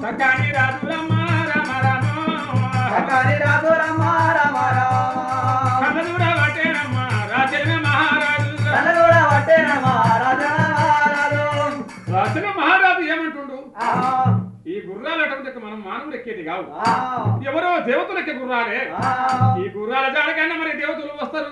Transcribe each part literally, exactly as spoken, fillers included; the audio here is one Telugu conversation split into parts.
సకాని రాజులమ్మ రామ రామ సకాని రాజులమ్మ రామ రామ కన్నదూర వట్టేనమ్మ రాజన మహారాజు కన్నదూర వట్టేనమ్మ రాజన మహారాజు రాజన మహారాజు ఏమంటుండు ఈ గుర్రాలు అటువంటి మనం మానవులు ఎక్కేది కావు ఎవరో దేవతలు ఎక్కే గుర్రాలే ఈ గుర్రాల జాడకైనా మరి దేవతలు వస్తారు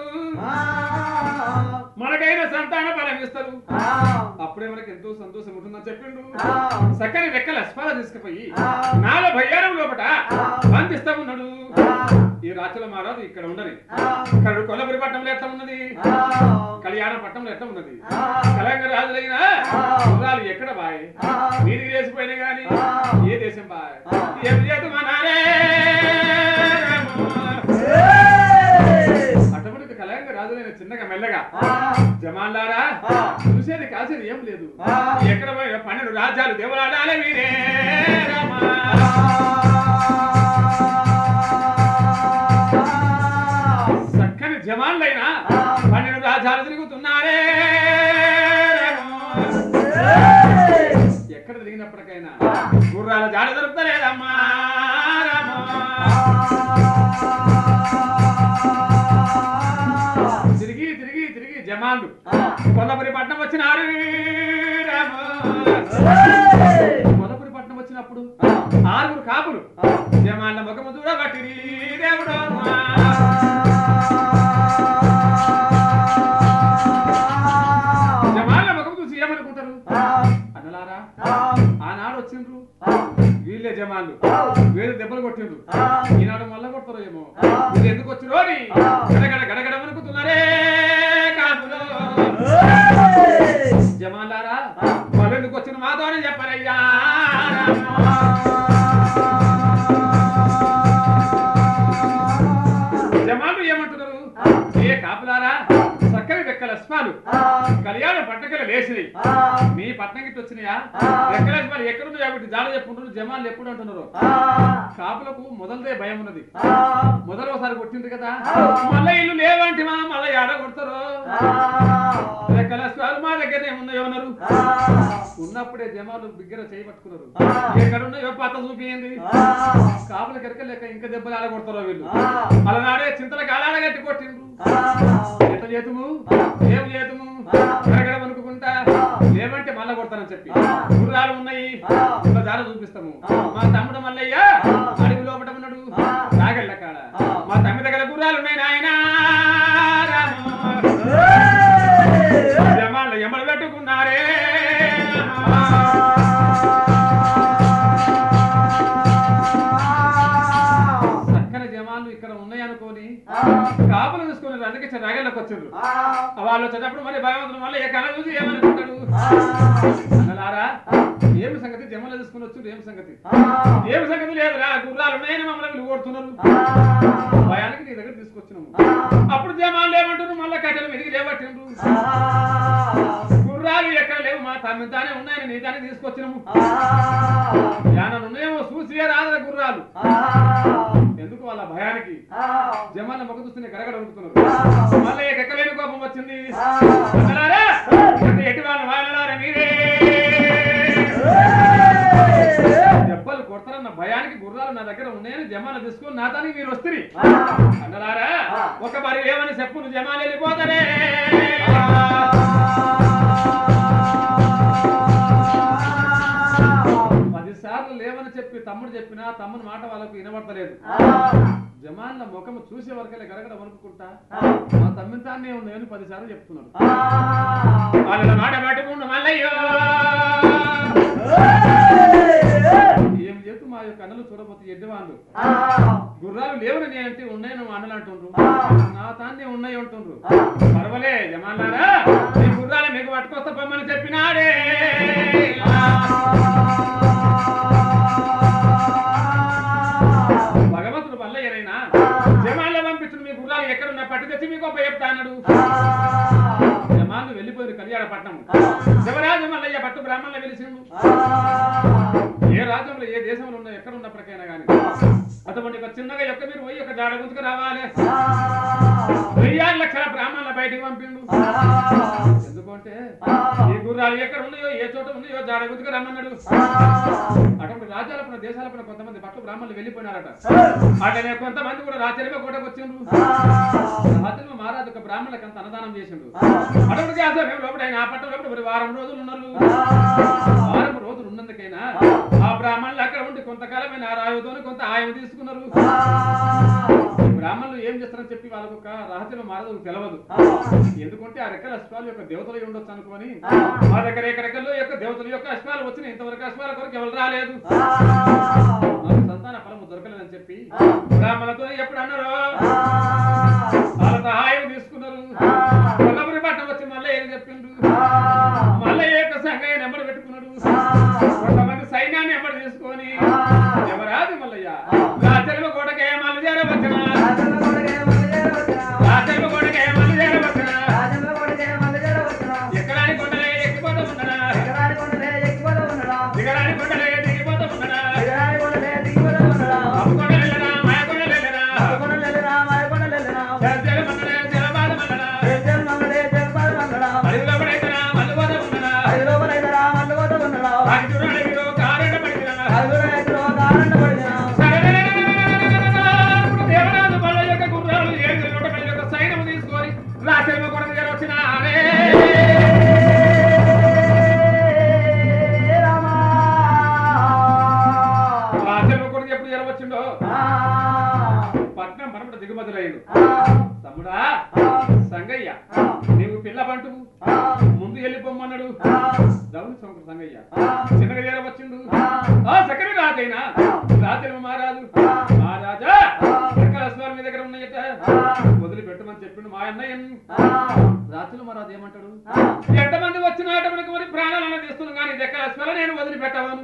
మనకైనా సంతాన బలం ఇస్తారు అప్పుడే మనకి ఎంతో సంతోషం ఉంటుందని చెప్పిండు సక్కని రెక్కల అస్పాల తీసుకుపోయి నాల భయ్యారం లోపట బంధిస్తా ఉన్నాడు ఈ రాచుల మహారాజు ఇక్కడ ఉండని ఇక్కడ కొల్లపురి పట్టణంలో ఎట్లా ఉన్నది కళ్యాణ పట్టణంలో ఎట్లా ఉన్నది కలంగ రాజులైనా గుర్రాలు ఎక్కడ బాయ్ నీటికి వేసిపోయినా గాని ఏ దేశం బాయ్ ఏం చేతు మనారే అటువంటి కలంగ రాజులైన చిన్నగా మెల్లగా జమాన్లారా చూసేది కాసేది ఏం లేదు ఎక్కడ పోయిన పన్నెండు రాజ్యాలు దేవరాడాలే వీరే రామా చక్కని జమాన్లైనా పన్నెండు రాజ్యాలు తిరుగుతున్నారే ఎక్కడ తిరిగినప్పటికైనా గుర్రాల జాడ దొరుకుతలేదమ్మా తిరిగి తిరిగి తిరిగి జమాన్లు కొల్లపురి పట్నం వచ్చినారు కొల్లపురి పట్నం వచ్చినప్పుడు ఆరుగురు కాపులు జమాన్ల ముఖము చూడబట్టి దేవుడు జమాన్ల ముఖము చూసి ఏమనుకుంటారు అన్నలారా ఆనాడు వచ్చిండ్రు వీళ్ళే జమాన్లు వీళ్ళు దెబ్బలు కొట్టిండ్రు ఈనాడు మళ్ళా కొడతారు ఏమో వీళ్ళు ఎందుకు వచ్చిరో అని గడగడ గడగడ వణుకుతున్నారే కాపులు జమాన్లారా వాళ్ళు ఎందుకు వచ్చిన మాతోనే చెప్పారయ్యా జమాన్లు ఏమంటున్నారు ఏ కాపులారా చక్కని రెక్కల అస్మాలు కళ్యాణ పట్టకలు లేచినాయి మీ పట్నం గిట్ట వచ్చినాయా రెక్కల అస్మాలు ఎక్కడుందో కాబట్టి జాడ చెప్పుకుంటున్నారు జమాన్లు ఎప్పుడు అంటున్నారు కాపులకు మొదలదే భయం ఉన్నది మొదలు ఒకసారి కొట్టింది కదా మళ్ళీ ఇల్లు లేవంటి మా మళ్ళీ ఆడ కొడతారు రెక్కల అస్మాలు మా దగ్గర ఏమున్నాయో అన్నారు ఉన్నప్పుడే జమాలు బిగ్గర చేయబట్టుకున్నారు ఎక్కడున్నాయో పత్త చూపించింది కాపుల కెరక లెక్క ఇంకా దెబ్బలు ఆడ కొడతారో వీళ్ళు అలనాడే చింతలకు అలాడ గట్టి కొట్టిండ్రు ఎంత చేతుము ఏం చేతుము గడగడ వణుకుంటా లేవంటే మళ్ళా కొడతానని చెప్పి గుర్రాలు ఉన్నాయి ఇంకా దారి చూపిస్తాము మా తమ్ముడు మల్లయ్య అడవి లోపట ఉన్నాడు నాగళ్ళ కాడ మా తమ్మి దగ్గర గుర్రాలు ఉన్నాయి నాయన జమాన్లు ఎమ్మలు పెట్టుకున్నారే చక్కని జమాన్లు ఇక్కడ ఉన్నాయనుకోని కాపులు తీసుకుని అందుకే రాగళ్ళకి వచ్చారు వాళ్ళు వచ్చేటప్పుడు మళ్ళీ భగవంతుడు మళ్ళీ ఏ కళ చూసి ఏమనుకుంటాడు అన్నలారా ఏమి సంగతి జమలు తీసుకుని వచ్చారు ఏమి సంగతి ఏమి సంగతి లేదురా గుర్రాలు ఉన్నాయని మమ్మల్ని కొడుతున్నారు భయానికి నీ దగ్గర తీసుకొచ్చినాము అప్పుడు జమాన్లు ఏమంటారు మళ్ళీ కట్టెలు మెదిగి లేవట్టిండ్రు గుర్రాలు ఎక్కడ లేవు మా తమ్మి తానే ఉన్నాయని నీ దాన్ని తీసుకొచ్చినాము జ్ఞానాలు ఉన్నాయేమో చూసి రాదా గుర్రాలు ఎందుకు వాళ్ళ భయానికి జమాన్ల మొక్క చూస్తూనే గడగడ వణుకుతున్నారు మళ్ళీ ఎక్కలేని కోపం వచ్చింది ఎట్టి వాళ్ళ వాళ్ళ మీరే దెబ్బలు కొడతారన్న భయానికి గుర్రాలు నా దగ్గర ఉన్నాయని జమాలు తీసుకుని నా దానికి మీరు వస్తుంది అన్నలారా ఒక మరి ఏమని చెప్పు జమాలు వెళ్ళిపోతారే పది సార్లు లేవని చెప్పి తమ్ముడు చెప్పినా తమ్ముని మాట వాళ్ళకు వినబడతలేదు జమాన్ల ముఖము చూసే వరకెళ్ళి గడగడ వణుకుంటా మా తమ్మిని తానే ఉన్నాయని పది సార్లు చెప్తున్నాడు వాళ్ళ మాట పట్టుకుంటూ మల్లయ్యో ఏం చేస్తూ మా యొక్క అన్నలు చూడబోతే ఎడ్డివాళ్ళు గుర్రాలు లేవని నేనంటే ఉన్నాయి నువ్వు అన్నలు అంటుండ్రు నా తానే ఉన్నాయి అంటుండ్రు పర్వాలే జమాన్లారా ఈ గుర్రాలు మీకు పట్టుకొస్తా పొమ్మని చెప్పినాడే భగవంతుడు మల్లయ్యనైనా జమాన్లో పంపించిన మీ గుర్రాలు ఎక్కడున్నా పట్టు తెచ్చి మీకు గొప్ప చెప్తా అన్నాడు జమాన్లు వెళ్ళిపోయారు కళ్యాణ పట్నం శివరాజు మల్లయ్య పట్టు బ్రాహ్మణులు వెలిసిండు ఏ రాజ్యంలో ఏ దేశంలో ఉన్నా ఎక్కడ ఉన్నప్పటికైనా కానీ అటువంటి ఒక చిన్నగా యొక్క మీరు పోయి ఒక జాడ గుంతుకు రావాలి వెయ్యారు లక్షల బ్రాహ్మణుల బయటికి పంపిండు ఎందుకో అంటే ఈ గుర్రాలు ఎక్కడ ఉన్నాయో ఏ చోట ఉన్నాయో జాడ గుర్తుకు రమ్మన్నాడు. అటువంటి రాజ్యాలపైన దేశాలపైన కొంతమంది పట్ల బ్రాహ్మణులు వెళ్ళిపోయినారట. అట్లనే కొంతమంది కూడా రాచరిమ కోటకు వచ్చిండ్రు. రాచరిమ మహారాజు ఒక బ్రాహ్మణులకు అంత అన్నదానం చేసిండు. అటువంటి మేము లోపల ఆ పట్టణ లోపల వారం రోజులు ఉన్నారు. వారం రోజులు ఉన్నందుకైనా ఆ బ్రాహ్మణులు అక్కడ ఉండి కొంతకాలమైన రాయుతో కొంత ఆయం తీసుకున్నారు. బ్రాహ్మణులు ఏం చేస్తారని చెప్పి వాళ్ళకు ఒక రహస్యం మహారాజుకు తెలవదు. ఎందుకంటే ఆ రెక్కల అశ్వాలు యొక్క దేవతలు ఉండొచ్చు అనుకోని మా దగ్గర ఎక్కడెక్కల్లో యొక్క దేవతల యొక్క అశ్వాలు వచ్చినాయి. ఇంతవరకు అశ్వాల కొరకు ఎవరు రాలేదు, సంతాన ఫలము దొరకలేదని చెప్పి బ్రాహ్మణులతో ఎప్పుడు అన్నారు. వాళ్ళ సహాయం తీసుకున్నారు. కొల్లపురి పట్టణం వచ్చి మళ్ళీ ఏం చెప్పిండ్రు. మళ్ళీ యొక్క సంఘాన్ని నెంబర్ పెట్టుకున్నాడు. కొంతమంది సైన్యాన్ని నెంబర్ తీసుకొని ఎవరాది మల్లయ్య రాచరిమ కోటకే మళ్ళీ చేరవచ్చునా, రాచరిమ కోటకే మళ్ళీ చేరవచ్చునా, ఎక్కడాని కొండలే ఎక్కిపోతూ ఉండనా, దిగరాని కొండలే దిగిపోతూ ఉండనా, అప్పు కొండలు వెళ్ళరా మాయ కొండలు వెళ్ళరా, జల మండలే జలబాధ మండలా, అడుగులో పడైతరా మళ్ళీ పోతూ ఉండనా, అది చూడండి మీరు కారెండ పడినా దేవరాజు బల యొక్క గుర్రాలు ఏడు నూట పది యొక్క సైన్యం తీసుకొని రాచరిమ కొడ దగ్గర వచ్చిన రాచరిమ కొడుకు ఎప్పుడు ఎలవచ్చిండో పట్నం పనపట దిగుమతులయ్యాడు. తమ్ముడా సంగయ్య నీవు పిల్ల పంటు ముందు వెళ్ళిపోమ్మన్నాడు. దౌని సంకర సంగయ్య చిన్నగా చేరవచ్చిండు. ఆ సకరి రాజైనా రాచరిమ మహారాజు మహారాజా రెక్కల అశ్వాలు మీ దగ్గర ఉన్నాయట వదిలిపెట్టమని చెప్పిండు మా అన్నయ్య. రాచరిమ మహారాజు ఏమంటాడు, ఎంతమంది వచ్చినాట మనకు మరి ప్రాణాలను తీస్తున్నాం కానీ రెక్కల అశ్వాలు నేను వదిలిపెట్టవను.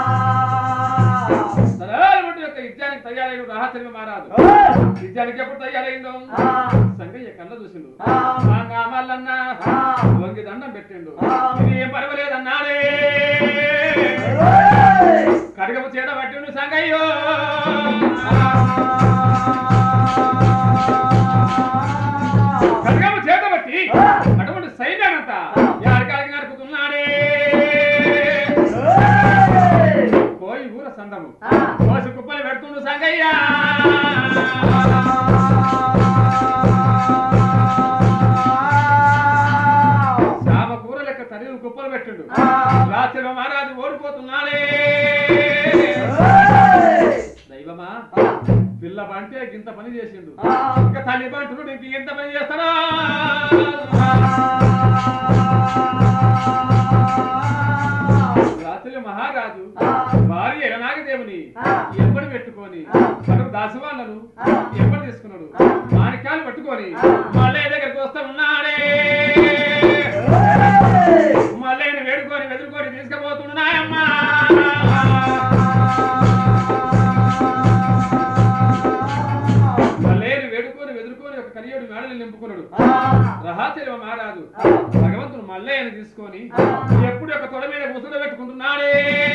సరళమంటు యొక్క యుద్ధానికి తయారైన రాచరిమ మహారాజు యుద్ధానికి ఎప్పుడు తయారైందో సంగయ్య కళ్ళ చూసిండు. మల్లన్న వంగి దండం పెట్టిండు. ఇది ఏం పర్వాలేదన్నాడే కడగము చేత పట్టిండు సంగయ్యో. కడగము చేత పట్టి అటువంటి సైన్యానంతా యాడికాడికి నరుకుతున్నాడే. పోయి ఊర సందము కోసి కుప్పలు పెడుతుండు సంగయ్య. శామ కూర లెక్క తరిగి కుప్పలు పెట్టిండు. రాచరిమ మహారాజు ఓడిపోతున్నాడే. దైవమా పిల్ల బంటే ఇంత పని చేసిండు, ఇంకా తల్లి బంటుడు ఇంక ఎంత పని చేస్తాడా. రాచరిమ మహారాజు భార్య ఎలనాగదేవుని ఎంబడి పెట్టుకొని అటు దాసవాళ్ళను ఎంబడి తీసుకున్నాడు. మాణిక్యాలు పట్టుకొని మళ్ళీ దగ్గరికి వస్తా ఉన్నాడే. మళ్ళీ వేడుకొని వెదురుకొని తీసుకుపోతున్నాయమ్మా. మళ్ళీ వేడుకొని వెదురుకొని ఒక కనియోడు మేడలు నింపుకున్నాడు. రహాచరిమ మహారాజు భగవంతుడు మల్లయ్యను తీసుకొని ఎప్పుడు ఒక తొడ మీద కూర్చుండ పెట్టుకుంటున్నాడే.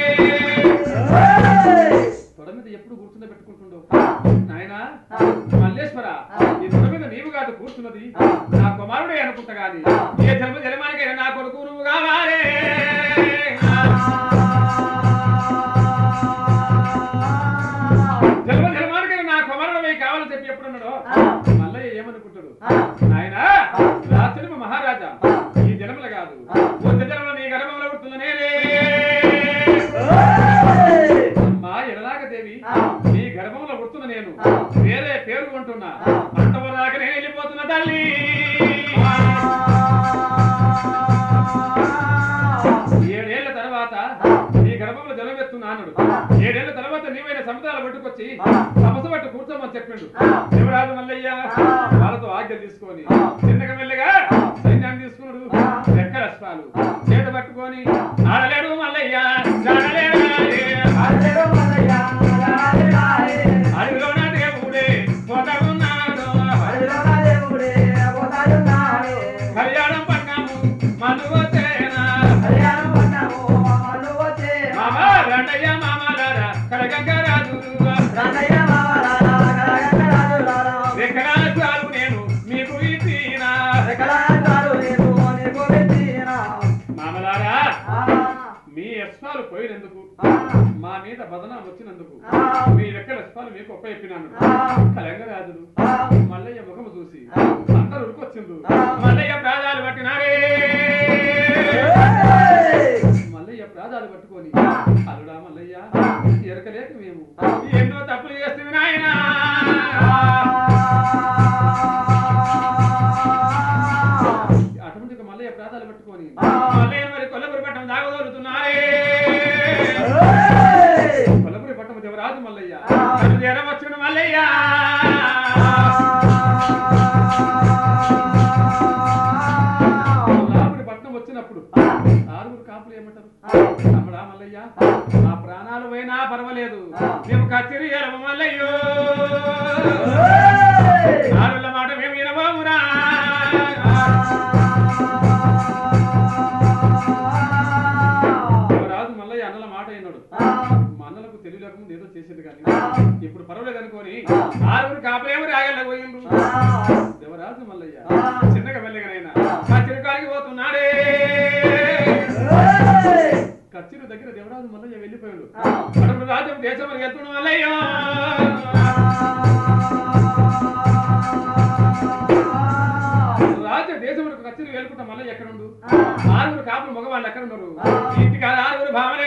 తొడ మీద ఎప్పుడు కూర్చుండ పెట్టుకుంటుండో నాయనా మల్లేశ్వర ఈ తొడ మీద నీవు కాదు కూర్చున్నది నా కుమారుడే అనుకుంటా గాని ఏ జన్మ జన్మానికైనా నా కొడుకు నువ్వు కావాలి. జన్మ జన్మానికైనా నా కుమారుడు కావాలని చెప్పి ఎప్పుడు ఉన్నాడో మల్లయ్య ఏమనుకుంటాడు, నాయనా రాచరిమ మహారాజా ఈ జన్మలు కాదు వచ్చే జన్మలో నీ గర్భంలో పుడుతుంది నేనే. అమ్మా ఎలనాగదేవి నీ గర్భంలో పుడుతున్న నేను వేరే పేరు కొంటున్నా అంతవరదాకా నేను వెళ్ళిపోతున్నా తల్లి. ఏడేళ్ల తర్వాత నీ గర్భంలో జలమెత్తున్నాడు. ఏడేళ్ల తర్వాత నీవైన సముద్రాలు పట్టుకొచ్చి సమస్య పట్టు కూర్చోమని చెప్పిండు. శివరాజు మల్లయ్య వాళ్ళతో ఆజ్ఞ తీసుకొని చిన్నగా మెల్లగా సైన్యాన్ని తీసుకున్నాడు. రెక్కల అశ్వాలు చేత పట్టుకొని ఆడలేడు మల్లయ్య అడవిలోన దేవుడే పోతాడున్నాడు. కళ్యాణం పట్టాము మను వచ్చేనా మామా రండయ్య మామలారా కడగంగరాజు రెక్కల అశ్వాలు నేను మీకు ఇచ్చినా మా మీద బదనాం వచ్చినందుకు మీ రెక్కల స్పాలు మీకు ఒప్ప చెప్పినాను. కలంగరాజులు మల్లయ్య ముఖము చూసి అందరూ ఉరికొచ్చిండు. మల్లయ్య ప్రాణాలు పట్టినారే. మల్లయ్య ప్రాణాలు పట్టుకొని అల్లుడా మల్లయ్య ఎరకలేక మేము ఎన్నో తప్పులు చేస్తుంది నాయన. అటువంటి మల్లయ్య ప్రాణాలు పట్టుకొని మల్లయ్య మరి కొల్లపురి పట్టం దాగదోలుతున్నారే. కొల్లపురి పట్టం దేవరాజు మల్లయ్య జ్వరం వచ్చిన మల్లయ్య కొల్లాపురి పట్టణం వచ్చినప్పుడు ఆరుగురు కాపులు ఏమంటారు? తమ్ముడా మల్లయ్య మా ప్రాణాలు పోయినా పర్వాలేదు, మేము కచ్చిరి ఎలవ మల్లయ్యో, ఆరుల మాట మేము వినబోమురా. రాజు మల్లయ్య అన్నల మాట అయినాడు. మా అన్నలకు తెలియలేకుండా ఏదో చేసేది కానీ ఇప్పుడు పర్వాలేదు అనుకోని ఆరుగురు కాపులేమో రాగల పోయిండ్రు. దేవరాజు మల్లయ్య చిన్నగా వెళ్ళగనైనా కచ్చిరికాడికి పోతున్నాడే. కచ్చిరి దగ్గర దేవరాజు మల్లయ్య వెళ్ళిపోయాడు. అడుగు రాజ్యం దేశం వెళ్తున్న మల్లయ్యో, రాజ్య దేశం కచ్చిరి వెళ్ళుకుంటా మల్లయ్య ఎక్కడుండు? ఆరుగురు కాపులు మగవాళ్ళు ఎక్కడ ఉన్నారు? ఇంటికి ఆరుగురు భామలే.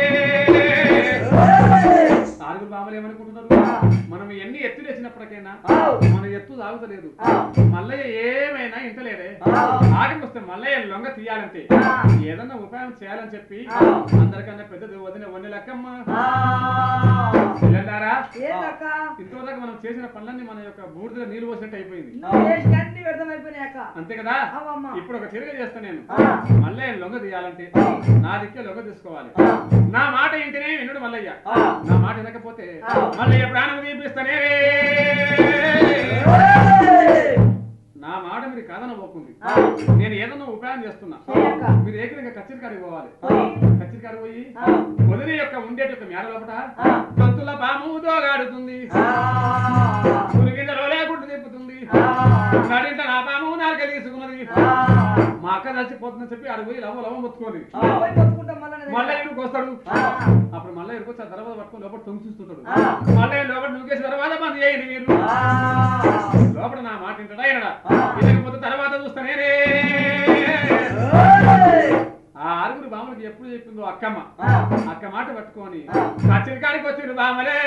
ఆరుగురు భామలు ఏమనుకుంటున్నారు? మనం ఎన్ని ఎత్తులు వేసినప్పటికైనా మన ఎత్తు తాగుతలేదు. మల్లయ్య ఏమైనా ఇంతలేదే. ఆడికి వస్తే మల్లయ్య లొంగ తీయాలంటే ఏదన్నా ఉపాయం చేయాలని చెప్పి అందరికన్నా పెద్దది వదిన వన్నె లెక్కమ్మ వెళ్ళారా? ఇంతవరకు మనం చేసిన పనులన్నీ మన యొక్క బూడిదలో నీళ్లు పోసినట్టు అయిపోయింది. అంతే కదా? ఇప్పుడు ఒక తిరగ చేస్తా నేను. మల్లయ్య లొంగ తీయాలంటే నా దిక్కే లొంగ తీసుకోవాలి. నా మాట ఇంటనే వినుడు మల్లయ్య. నా మాట వినకపోతే మల్లయ్య ప్రాణం తీపిస్తానే. నా మాట మీరు కాదనబోకుంది. నేను ఏదన్నా ఉపాయం చేస్తున్నా, మీరు ఏకంగా కచ్చిరికాడికి పోవాలి. కచ్చిరికాడికి పోయి వదిన యొక్క ఉండేటి యొక్క మేడ లోపట జంతుల పాము దోగాడుతుంది, పులిగింజలో లేకుండా తిప్పుతుంది, నడింట నా పాము నాకు కలిగిసుకున్నది, మా అక్క చచ్చిపోతుందని చెప్పి అడిగి పోయి లవ లవ మొత్తుకోని మళ్ళీ ఇక్కడికి వస్తాడు. అప్పుడు మళ్ళీ ఇక్కడికి వచ్చి ఆ తర్వాత పట్టుకొని లోపల తొంగి చూస్తుంటాడు. మళ్ళీ లోపల నువ్వేసి తర్వాత బంద్ చేయండి మీరు. లోపల నా మాట వింటాడా వినడా? వినకపోతే తర్వాత చూస్తానే. ఆ ఆరుగురు బామలకి ఎప్పుడు చెప్పిందో అక్కమ్మ, అక్క మాట పట్టుకొని కచ్చిరికాడికి వచ్చిండ్రు బామలే.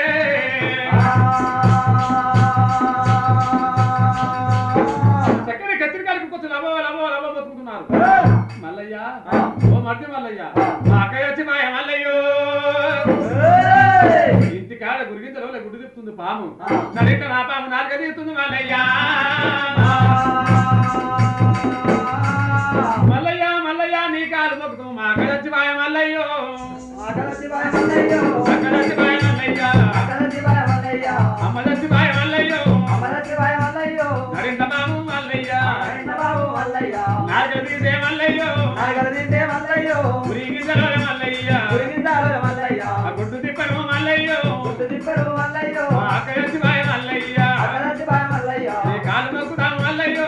చక్కని కచ్చిరికాడికి వచ్చి లబో లబో లబో బతుకుతున్నారు. మల్లయ్య ఓ మధ్య మల్లయ్య మా అక్కయ్య వచ్చి మాయ మల్లయ్యో, ఇంటికాడ గురిగింతలో గుడ్డు తిప్పుతుంది పాము, నడిక నా పాము నాలుగ తీస్తుంది మల్లయ్య. మల్లయ్య మల్లయ్య నీ కాలు మొక్కుతాం మా అక్క వచ్చి మాయ మల్లయ్యో, అక్క వచ్చి మాయ మల్లయ్య, అమ్మ వచ్చి మాయ మల్లయ్యో, నరింత పాము మల్లయ్య, నాలుగ తీసే మల్లయ్యో, గురిగింతలో మల్లయ్య, గుడ్డు తిప్పను మల్లయ్యో, అక్క వచ్చి మాయ మల్లయ్య, కాలు మొక్కుతాం మల్లయ్యో.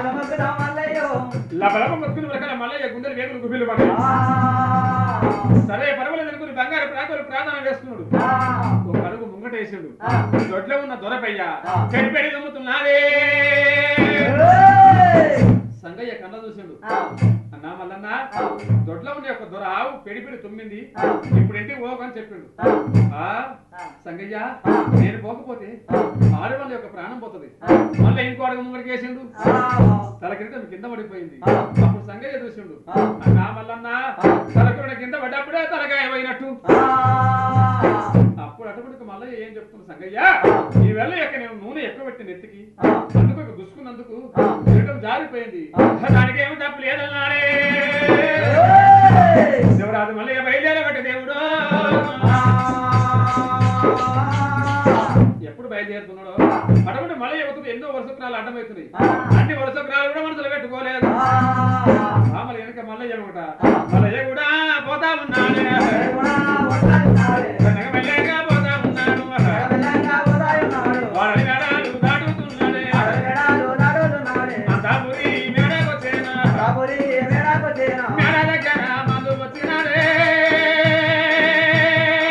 లబలబ మొక్కులు ప్రకారం మల్లయ్య గుండెలు వేగులు గుబిలు పడ్డాయి. సరే పర్వాలేదు అనుకుని బంగారు ప్రాకులు ప్రార్థన వేస్తున్నాడు. ఒక అడుగు ముంగటేసాడు. దొడ్లో ఉన్న దొరపయ్య చెడిపెడి నమ్ముతున్నాడే. సంగయ్య కన్న చూసాడు. అన్నా మల్లన్న దొడ్లో ఉన్న ఒక దొర ఆవు పెడిపెడి తుమ్మింది, ఇప్పుడు ఇంటికి పోకని చెప్పాడు. ఆ సంగయ్య నేను పోకపోతే ఆడవాళ్ళ యొక్క ప్రాణం పోతుంది. మళ్ళీ ఇంకో అడుగు ముంగడికి వేసిండు. తల కిరీటం కింద పడిపోయింది. అప్పుడు సంగయ్య చూసిండు. అన్నా మల్లన్న తలకిరీటం కింద పడ్డప్పుడే తలకాయ పోయినట్టు. అప్పుడు అటువంటి మల్లయ్య ఏం చెప్తున్నా సంగయ్య, ఈ వెళ్ళ యొక్క నేను నూనె ఎక్కువ పెట్టి నెత్తికి అందుకు దుసుకున్నందుకు కిరీటం జారిపోయింది, దానికి ఏమి తప్పు లేదన్నాడే. దేవరాజు మల్లయ్య బయలుదేరబట్టి దేవుడు ఎప్పుడు బయలుదేరుతున్నాడో అటువంటి మల్లయ్య అవుతుంది. ఎన్నో వరుసక్రాలు అడ్డమవుతున్నాయి. అన్ని వరుసక్రాలు కూడా మనసులో పెట్టుకోలేదు. మామల వెనక మల్లయ్య ఒకట మల్లయ్య కూడా పోతా ఉన్నాడు, మెల్లగా పోతా ఉన్నాడు, వాడని మేడాలు దాటుతున్నాడే, అంతాపురి మేడకొచ్చేనా, మేడ దగ్గర మందు వచ్చినాడే.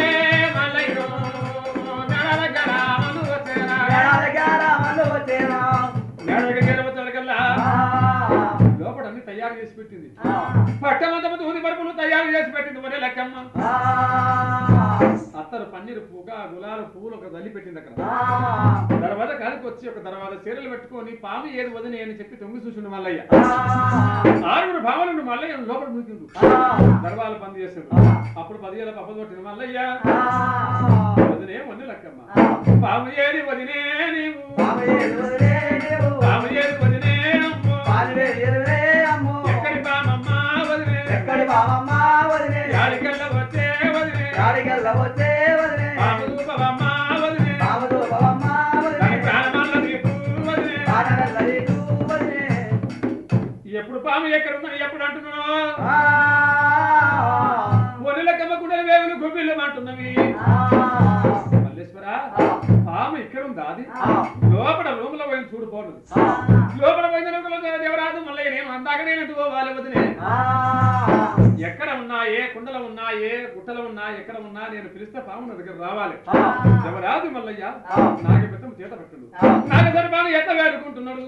తాంజీరు పూక గులాల పువ్వులు ఒక తల్లి పెట్టింది అక్కడ దర్వాజ కాలికి వచ్చి ఒక దర్వాజ చీరలు పెట్టుకొని పాము ఏది వదినే అని చెప్పి తొంగి చూసిండు మల్లయ్య ఆరుగురు భావనుడు మల్లయ్య లోపల మునికిండు దర్వాలు బంద్ చేసిండు అప్పుడు పదివేల పప్పలు కొట్టిన మల్లయ్య వదినే వదిన లక్కమ్మ పాము ఏది వదినే నీవు పాము ఏది వదినే అమ్మో ఎక్కడి పామమ్మ వదినే ఎక్కడి పామమ్మ వదినే యాడికల్ల వచ్చే వదినే యాడికల్ల వచ్చే వదినే పాము రూపమ్మ వదినే పాము రూపమ్మ వదినే ప్రాణమల్ల నీకు వదినే ప్రాణమల్ల నీకు వదినే ఎప్పుడు పాము ఎక్కడ ఉందని ఎప్పుడు అంటున్నావు వదిలకమ్మ గుండెల వేవులు గుబ్బిళ్ళు అంటున్నవి మల్లేశ్వరా పాము ఇక్కడ ఉందా అది లోపల రూములో పోయిన చూడుకోను లోపల పోయిన దేవరాజు మళ్ళీ నేను అందాక నేను పోవాలి వదిలే ఎక్కడ ఉన్నా ఏ కుండలో ఉన్నా ఏ గుట్టలో ఉన్నా ఎక్కడ ఉన్నా నేను పిలిస్తే పాము నా దగ్గర రావాలి దేవరాజు మల్లయ్య నాగ పెద్దము చేత పెట్టడు నాగేశ్వర పాము ఎంత వేడుకుంటున్నాడు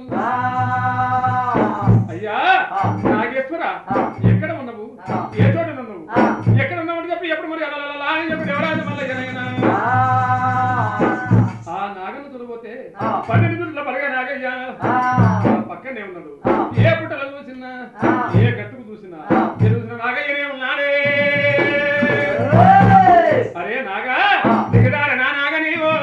అయ్యా నాగేశ్వర ఎక్కడ ఉన్నావు ఏ చోట ఉన్నావు ఎక్కడ ఉన్నావు చెప్పి ఎప్పుడు మరి అలా అని చెప్పి దేవరాజు మల్లయ్య ఆ నాగను తొలగిపోతే పన్నెండు రోజుల పడగా నాగయ్య పక్కనే ఉన్నాడు ఏ పుట్టలో చూసినా ఏ గట్టుకు చూసినా ఏ చూసినా నాగయ్యనే ఉన్నాడే అరే నాగా దిగదార నా నాగ నీవో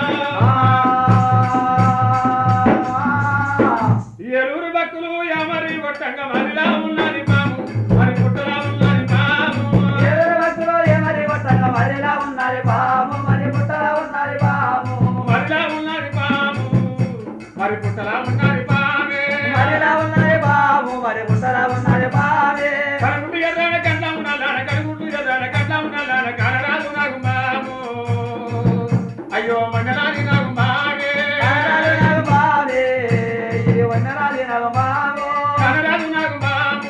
ఏలూరు భక్తులు ఎవరి కొట్టంగా మరిలా ఉన్నది పాము మరి పుట్టలా ఉన్నది పాము ఏలూరు భక్తులు ఎవరి కొట్టంగా మరిలా ఉన్నది పాము మరి పుట్టలా ఉన్నది పాము మరిలా ఉన్నది పాము మరి పుట్టలా ఉన్నది పామే మరిలా ఉన్నది పాము మరి పుట్టలా ఉన్నది పామే కనుగుండు ఎర్రన కండ్ల ఉన్నలాడ కనుగుండు ఎర్రన కండ్ల ఉన్నలాడ కనరాదు నాకు మాము అయ్యో మంగళాది నాకు మామే కనరాదు నాకు మామే ఇది వందనాది నాకు మాము కనరాదు నాకు మాము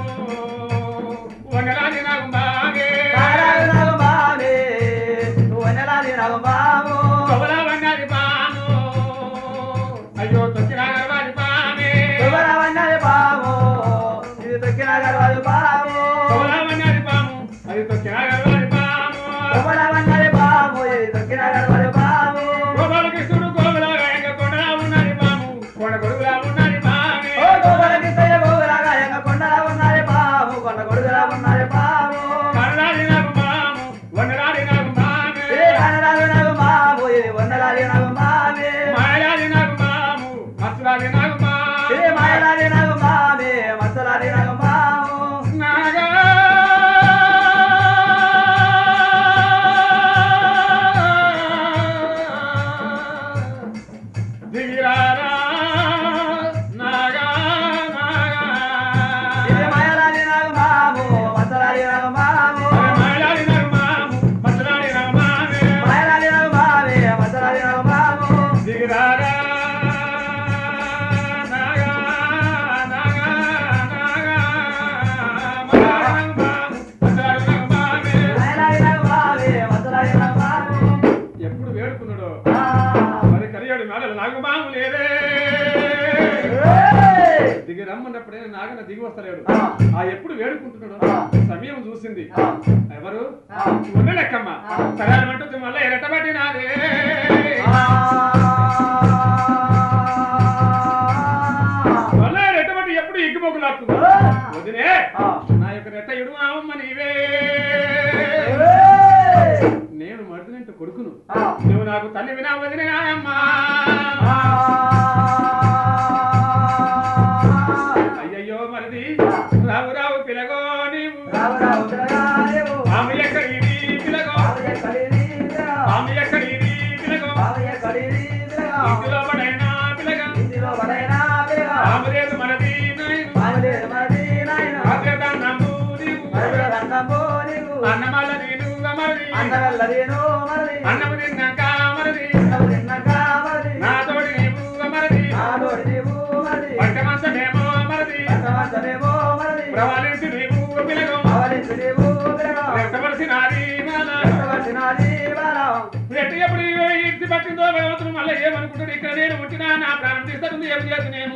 వందనాది నాకు మామే కనరాదు నాకు మామే వందనాది నాకు మాము కవలా వందనాది పాము అయ్యో తొక్కిన గర్వాది పామే కవలా వందనాది పాము ఇది తొక్కిన గర్వాది పాము కవలా వందనాది పాము అది తొక్కిన గర్వాది పాము కవలా వందనాది పాము ఇది తొక్కిన గర్వాది పాము గోపాలకృష్ణుడు గోగులాగా ఎంగ కొండలా ఉన్నది పాము కొండ గొడుగులా ఉన్నది పామే ఓ గోపాలకృష్ణయ్య గోగులాగా ఎంగ కొండలా ఉన్నది పాము కొండ గొడుగులా ఉన్నది పాము కనరాది నాకు పాము వందనాది నాకు పామే కనరాది నాకు పాము ఇది వందనాది నాకు పామే మాయలాది నాకు పాము మత్సరాది నాకు పాము మాయలాది నాకు పామే మత్సరాది నాకు పాము నాగా దిగిరారా నాగా నాగా ఇది మాయలాది నాకు పాము మత్సరాది నాకు పాము మాయలాది నాకు పాము మత్సరాది నాకు పామే మాయలాది నాకు పామే మత్సరాది నాకు పాము దిగిరారా నాగా నాగా నాగా మాయలాది నాకు పాము మత్సరాది నాకు పామే మాయలాది నాకు పామే మత్సరాది నాకు పాము ఎప్పుడు వేడుకున్నాడో మరి కలియాడు మేడలు నాకు పాము లేదే దిగి రమ్మన్నప్పుడే నాగన దిగి వస్తలేడు ఆ ఎప్పుడు వేడుకుంటున్నాడు సమయం చూసింది ఎవరు ఉండలేకమ్మ సరేమంటుంది మళ్ళీ ఎరటబట్టి నాదే మళ్ళీ రెట్టబట్టి ఎప్పుడు ఎగ్గిపోకులాడుతుంది వదినే నా యొక్క రెట్ట ఇడు అమ్మ నీవే నేను మర్దినంటే కొడుకును నువ్వు నాకు తల్లి వినా వదినే అమ్మా అయ్యయ్యో మరిది రావు రావు పిలగో నీవు ఆమె ఎక్కడి పిలగో ఆమె ఎక్కడి పిలగో ఇంటిలో పడైనా పిలగ ఆమె లేదు మనది అన్నమల్ల నేను మరది అన్నము తిన్నాక మరది నాతోడి నీవు మరది పట్టమంతమేమో మరది ప్రవాలించి నీవు పిలగో రెట్టవలసి నాది రెట్ట ఎప్పుడు ఇంటి పట్టిందో భగవంతుడు మళ్ళీ ఏమనుకుంటాడు ఇక్కడ నేను ఉంచినా నా ప్రాణం తీస్తుంది ఏం చేసి నేను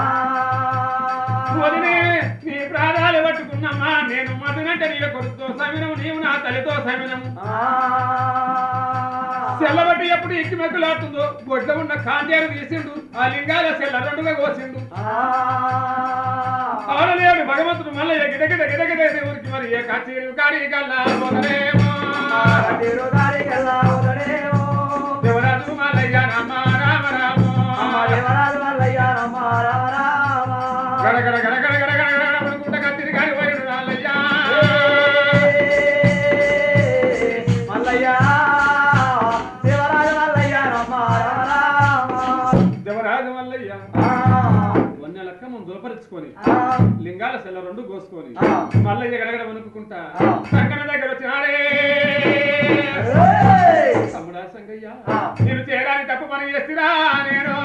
వదినే నీ ప్రాణాలు పట్టుకున్నమ్మా నేను మధునంటే నీ కొడుకుతో సమినం నీవు నా తల్లితో సమినం ఎప్పుడు ఎక్కి మెక్కులాడుతుందో బొడ్లో ఉన్న కాంజేరు తీసిండు ఆ లింగాల సెల్ల రెండుగా కోసిండు ఆడలేడు భగవంతుడు మళ్ళీ గిడగిడ గిడగిడ ఊరికి మరి ఏ కచేరు కాడి కల్లా పోతనేమో దేవరాజు మల్లయ్య రామ రామ రామ గడగడ గడగడ గడగడ గడగడ కత్తిరి కాడి పోయిడు రాల్లయ్య దేవరాజు మల్లయ్య వన్య లక్కము దోపరుచుకొని లింగాల సెల్ల రెండు కోసుకొని మల్లయ్య గడగడ వణుకుంటా సంకన దగ్గర వచ్చినాడే తమ్ముడా సంగయ్య నేను చేయడానికి తప్పు పని చేస్తున్నా నేను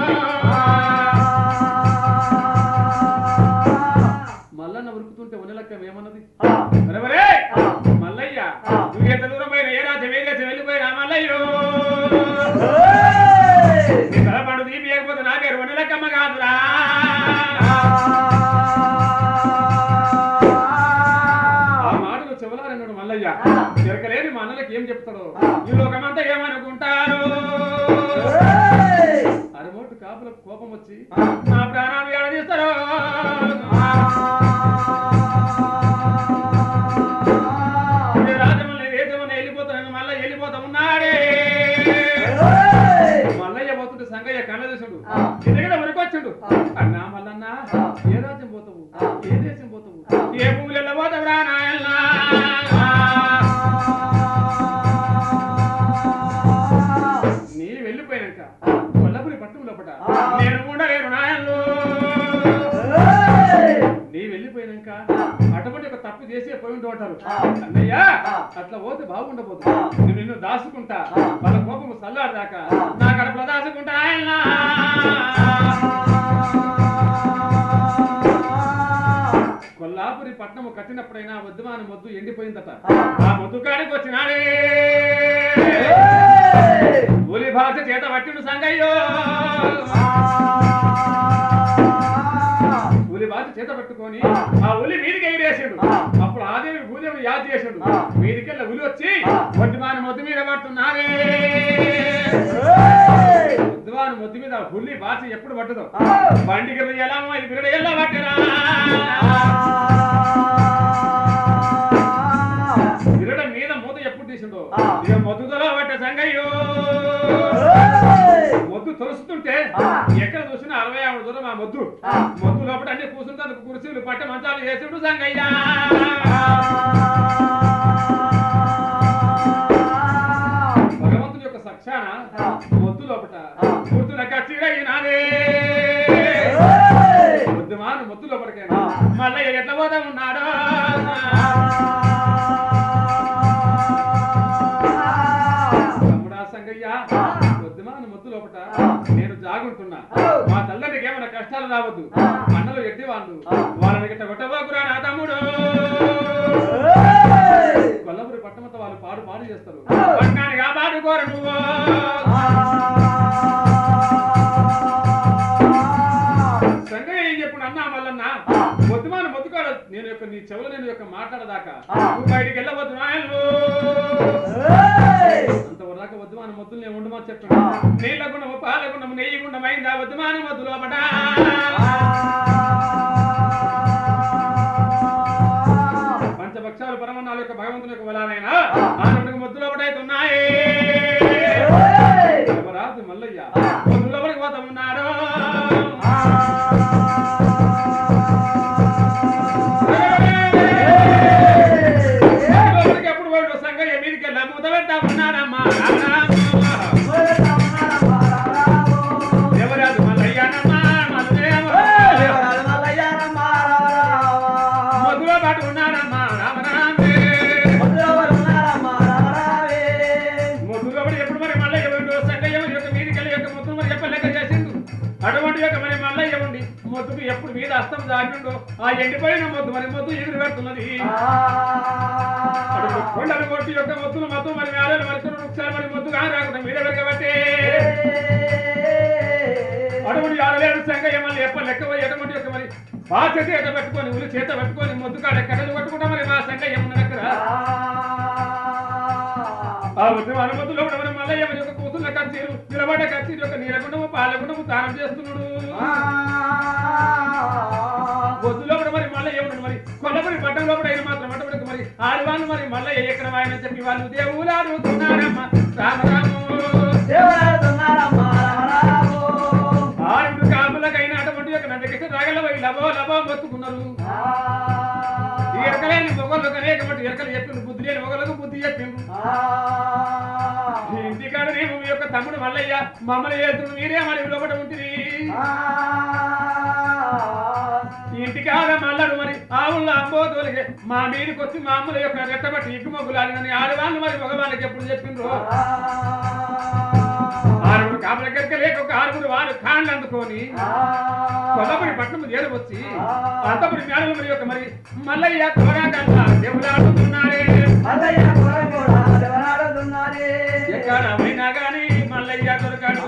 మల్లన్న ఉరుకుతుంటే వనలక్కం ఏమన్నది బరబరే మల్లయ్య నువ్వు ఎంత దూరం పోయిన ఏ రాజ్యం ఏ దేశం వెళ్ళిపోయినా మల్లయ్యో నీ తలపండు దీపియకపోతే నా పేరు వనలక్కమ్మ కాదురా ఆ మాటలు చెవలారన్నాడు మల్లయ్య జరగలేని మా అన్నలకి ఏం చెప్తాడు ఈ లోకమంతా ఏమనుకుంటారు అరమోటు కాపులకు కోపం వచ్చి నా ప్రాణాలు ఏడదీస్తారు రాజమల్లి దేశమని వెళ్ళిపోతాను మళ్ళీ వెళ్ళిపోతా ఉన్నాడే మల్లయ్య పోతుంటే సంగయ్య కళ్ళ చూసుడు ఎదుగడ వరకొచ్చుడు అన్నా మల్లన్నా ఏ రాజ్యం పోతావు ఏ దేశం పోతావు ఏ భూములలో పోతావు రా నాయన్నా నీ వెళ్ళిపోయాక కొల్లపురి పట్టం లోపట నేను ఉండలేను నాయన్లు నీ వెళ్ళిపోయినాక అటువంటి ఒక తప్పు చేసే పోయి ఉంటారు అన్నయ్య అట్లా పోతే బాగుండబోతు నేను నిన్ను దాచుకుంటా వాళ్ళ కోపము చల్లారదాకా నా కడపలో దాచుకుంటా ఆయన కొల్లాపురి పట్నము కట్టినప్పుడైనా వద్దుమాని మొద్దు ఎండిపోయిందట ఆ మొద్దు కాడికి వచ్చినాడే ఉలి భాష చేత పట్టిండు సంగయ్యో ఉలి భాష చేత పట్టుకొని ఆ ఉలి మీదికి ఎగిరేసాడు అప్పుడు ఆదేవి భూదేవుడు యాద చేసాడు మీదికెళ్ళ ఉలి వచ్చి వద్దుమాని మొద్దు మీద పడుతున్నారే వద్దుమాని మొద్దు మీద ఉల్లి భాష ఎప్పుడు పట్టదు బండికి ఎలా ఇది బిరడ ఎలా పట్టరా బిరడ మీద మూత ఎప్పుడు తీసిండో ఇక మొద్దుతో పట్టే సంగయ్యో మొద్దు తొలుస్తుంటే ఎక్కడ చూసినా అరవై ఆవిడ దూరం ఆ మొద్దు మొద్దు లోపల అన్ని కూర్చుంటే కుర్చీలు పట్ట మంచాలు చేసిండు సంగయ్య భగవంతుని యొక్క సక్షాన మొద్దు లోపట కూర్చున్న కచ్చిరయ్యినాదే మొద్దుమాను మొద్దు లోపలికైనా మళ్ళీ ఎట్లా పోతా ఉన్నాడు తమ్ముడా సంగయ్య వద్దుమాను మొద్దు లోపట నేను జాగుంటున్నా మా తల్లికి ఏమైనా కష్టాలు రావద్దు అన్నలు ఎడ్డి వాళ్ళు వాళ్ళని గిట్ట కొట్టబోకురా నా తమ్ముడు కొల్లపురి పట్టమంతా వాళ్ళు పాడు పాడు చేస్తారు పట్నానిగా పాడుకోరు నువ్వు సంగయ్య ఏం చెప్పు అన్నా మల్లన్న వద్దుమాను మొద్దుకాడ నేను యొక్క నీ చెవులు నేను యొక్క మాట్లాడదాకా నువ్వు బయటికి వెళ్ళవద్దు నాయన్లు అంతవరదాకా వద్దుమాన మొద్దులు నేను ఉండమని చెప్పాడు నీళ్ళ గుండము పాల గుండము నెయ్యి గుండమైందా వద్దుమాన మొద్దు లోపట పంచభక్షాలు పరమన్నాల యొక్క భగవంతుని యొక్క బలానైనా ఆ రెండు మొద్దు లోపట అయితే ఉన్నాయి రాజు మల్లయ్య మొద్దు లోపలికి పోతా ఉన్నాడు ఎప్పుడు పోయి సంగయ్య మీదికి వెళ్ళా మూత పెడతా ఉన్నాడమ్మా దేవరాజు మల్లయ్యనమ్మా మొద్దులో పాటు ఉన్నాడమ్మా రామరామే మొద్దులో ఎప్పుడు మరి మల్లయ్య సంగయ్య యొక్క మీదికి వెళ్ళి యొక్క మొత్తం మరి చెప్పలేక చేసిండు అటువంటి యొక్క మరి మల్లయ్య ఉండి మొద్దుకు ఎప్పుడు మీద అస్తం దాటిండో ఆ ఎండిపోయిన మొద్దు మరి మొద్దు ఎగురు పెడుతున్నది కొండలు కొట్టి యొక్క మొత్తులు మొత్తం మరి మేడలు మరుసలు వృక్షాలు మరి మొద్దు కానీ రాకుండా మీద పెరగబట్టే అటువంటి ఆడలేడు సంగయ్య మళ్ళీ ఎప్ప లెక్క ఎటువంటి యొక్క మరి బాధ చేత పెట్టుకొని ఉలి చేత పెట్టుకొని మొద్దు కాడ కట్టలు పట్టుకుంటా మరి మా సంగయ్య ఉన్న దగ్గర ఆ ఉద్యమ అనుమతుల్లో కూడా మరి మల్లయ్య మరి యొక్క కూతుళ్ళ కచ్చీరు నిలబడ్డ కచ్చీరు యొక్క నీలగుండము పాలగుండము దానం చేస్తున్నాడు బొద్దులో కూడా మరి మల్లయ్య ఉన్నాడు మరి కొల్లపూరి పట్టణంలో కూడా ఆయన మాత్రం అటువంటి మరి ఆడవాళ్ళు మరి మల్లయ్య ఎక్కడ ఆయన చెప్పి వాళ్ళు దేవులు అడుగుతున్నారమ్మ రామరాము ఆరుగురు కాపులకైనా అటువంటి యొక్క నందకిష్ట రాగల పోయి లభో లభో మొత్తుకున్నారు ఈ ఎరకలేని మొగళ్ళకు అనేకమంది ఎరకలు చెప్పిండ్రు బుద్ధి లేని మొగళ్ళకు బుద్ధి చెప్పిండ్రు ఇంటికాడ నేను మీ యొక్క తమ్ముడు మల్లయ్య మమ్మల్ని చేతుడు మీరే మరి లోపల ఉంటుంది ఇంటికాడ మల్లడు మరి ఆవుల అంబోతులకి మా మీదకి వచ్చి మా అమ్మల యొక్క రెట్టబట్టి ఇటు మొగ్గులు ఆడినని ఆడవాళ్ళు మరి మగవాళ్ళకి ఎప్పుడు చెప్పిండ్రు ఆరుగురు కాపుల దగ్గరికి లేక ఒక ఆరుగురు వారు కాళ్ళు అందుకొని కొల్లపూరి పట్టణం చేరు వచ్చి అంతపురి మేడలు మరి యొక్క మరి మల్లయ్య త్వరగా కన్నా దేవుడు ఆడుతున్నారే ఎక్కడ పోయినా గాని మల్లయ్య దొరకాడు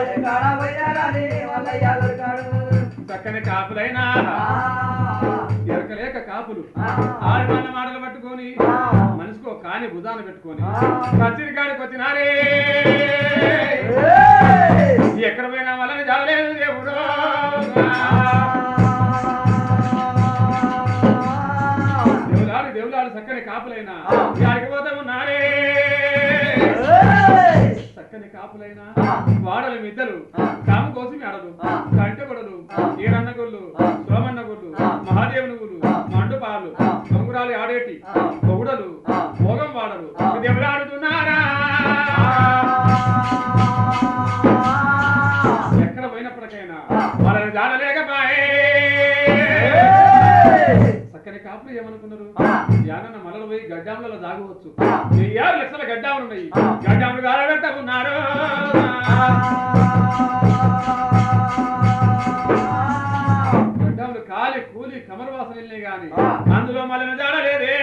చక్కని కాపులైనా ఎరకలేక కాపులు ఆడవాళ్ళ మాటలు పట్టుకొని మనిషికో కాని భుజాన పెట్టుకొని కచ్చిరి కాడికి వచ్చినారే ఎక్కడ పోయినా వల్ల జాగలేదు దేవుడు దేవులాడు దేవులాడు చక్కని కాపులైనా యాడికి పోతా ఉన్నారే చక్కని కాపులైనా వాడలు మిద్దలు కాము కోసం ఆడలు కంటగొడలు ఈరన్న గుళ్ళు సోమన్న గుళ్ళు మహాదేవుని గుళ్ళు మండుపాలు కొంగురాలు ఆడేటి పొగుడలు భోగం వాడలు దేవులాడుతున్నారా ఎక్కడ పోయినప్పటికైనా వాళ్ళని జాడలేకపాయే చక్కని కాపులు ఏమనుకున్నారు యానన్న మలలు పోయి గడ్డాములలో దాగవచ్చు వెయ్యారు లక్షల గడ్డాములు ఉన్నాయి గడ్డాములు గాలబెట్టకున్నారు గడ్డాములు కాలి కూలి కమర వాసన వెళ్ళినాయి గాని అందులో మళ్ళీ జాడలేదే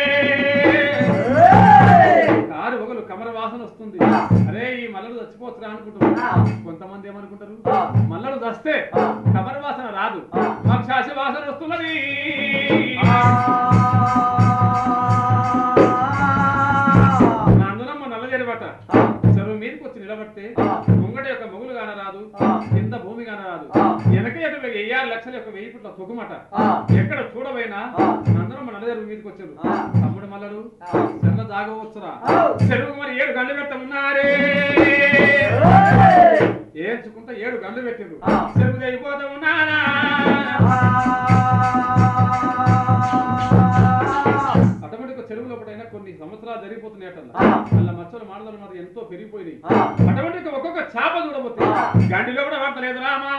కారు ఒకరు కమర వాసన వస్తుంది అరే ఈ మల్లడు చచ్చిపోతురా అనుకుంటున్నారు కొంతమంది ఏమనుకుంటారు మల్లడు చస్తే కమర వాసన రాదు మాకు శాస వాసన వస్తున్నది అందునమ్మ నల్ల జరిబట్ట చెరువు మీదకి వచ్చి నిలబడితే ముంగట యొక్క మొగులు గాన రాదు కింద భూమి గాన రాదు వెనక ఎటు వెయ్యారు లక్షల యొక్క వెయ్యి పుట్ల తొగుమట ఎక్కడ చూడబోయినా అందరమ్మ నల్ల చెరువు మీదకి వచ్చారు తమ్ముడు మల్లడు చెల్ల జాగవచ్చురా చెరువు మరి ఏడు గంటలు పెట్టమున్నారే ఏడ్చుకుంటా ఏడు గంటలు పెట్టిండ్రు చెరువు అయిపోతా ఉన్నారా అటువంటి చెరువు లోపలైనా కొన్ని సంవత్సరాలు జరిగిపోతున్నాయట అలా మచ్చలు మాడలు మరి ఎంతో పెరిగిపోయినాయి అటువంటి ఒక్కొక్క చేప చూడబోతే గండిలో కూడా పడతలేదు రామా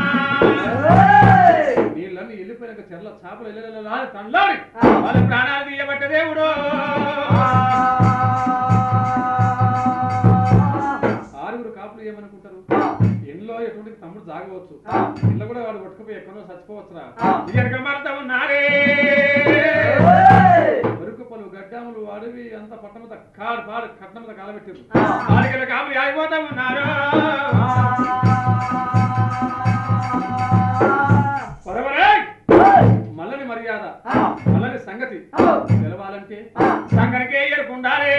నీళ్ళన్నీ వెళ్ళిపోయినాక చెర్ల చేపలు వెళ్ళాలి తండ్రి వాళ్ళ ప్రాణాలు తీయబట్టే దేవుడు ఆరుగురు కాపులు ఏమనుకుంటారు ఇంట్లో ఎటువంటి తమ్ముడు జాగవచ్చు ఇళ్ళ కూడా వాడు కొట్టుకుపోయి ఎక్కడో చచ్చిపోవచ్చురా ఎక్కడ మారుతా ఉన్నారే వరకు పలు గడ్డాములు అడవి అంత పట్టణంత కాడు పాడు కట్నంత కాలబెట్టారు ఆడికి కాపులు ఆగిపోతా ఉన్నారు మల్లని మర్యాద మల్లని సంగతి తెలవాలంటే సంగనికే ఎరుకుండాలి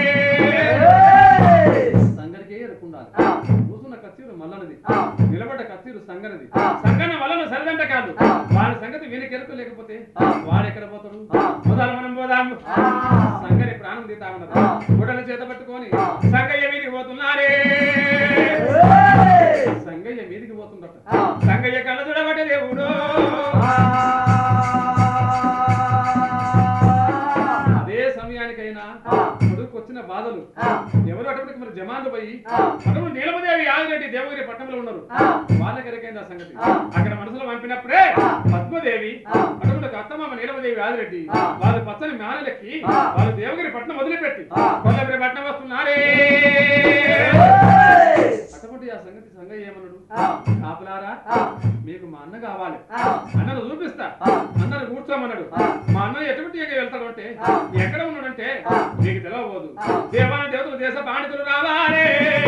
సంగనికే ఎరుకుండాలి కూసున్న కచ్చీరు మల్లనిది నిలబడ్డ కచ్చీరు సంగనిది సంగన వలన సరిదంట కాదు వాడి సంగతి వీరికి ఎరుకు లేకపోతే వాడెక్కడ పోతాడు మొదలు మనం పోదాం సంగని ప్రాణం తీతామన్నది గుడ్డల చేత పట్టుకొని సంగయ్య మీదికి పోతున్నారే సంగయ్య మీదికి పోతుందట సంగయ్య కళ్ళ చూడబట్టే దేవుడు అదే సమయానికైనా కొడుకు వచ్చిన బాధలు ఎవరు అటువంటి మరి జమాన్లు పోయి అటువంటి నీలమదేవి యాదరెడ్డి దేవగిరి పట్టణంలో ఉన్నారు వాళ్ళకి ఎరకైంది ఆ సంగతి అక్కడ మనసులో పంపినప్పుడే పద్మదేవి అటువంటి అత్తమామ నీలమదేవి యాదరెడ్డి వాళ్ళు పచ్చని మేనలెక్కి వాళ్ళు దేవగిరి పట్టణం వదిలిపెట్టి కొల్లగిరి పట్టణం వస్తున్నారే అటువంటి ఆ సంగతి సంగయ్య ఏమన్నాడు కాపులారా మీకు మా అన్న కావాలి అన్నను చూపిస్తా అన్నను కూర్చోమన్నాడు మా అన్న ఎటువంటి వెళ్తాడు అంటే ఎక్కడ ఉన్నాడంటే మీకు తెలియబోదు దేవాన దేవతలు దేశ పాండితులు రావాలి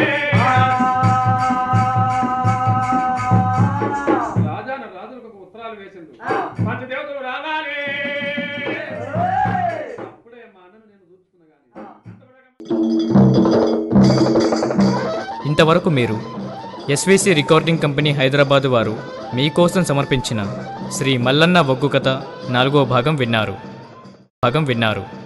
రాజాన రాజులకు ఒక ఉత్తరాలు వేసిండు పంచ దేవతలు రావాలి అప్పుడే మా అన్నను నేను చూసుకున్నా కానీ ఇంతవరకు మీరు ఎస్విసి రికార్డింగ్ కంపెనీ హైదరాబాదు వారు మీకోసం సమర్పించిన శ్రీ మల్లన్న ఒగ్గు కథ నాలుగో భాగం విన్నారు భాగం విన్నారు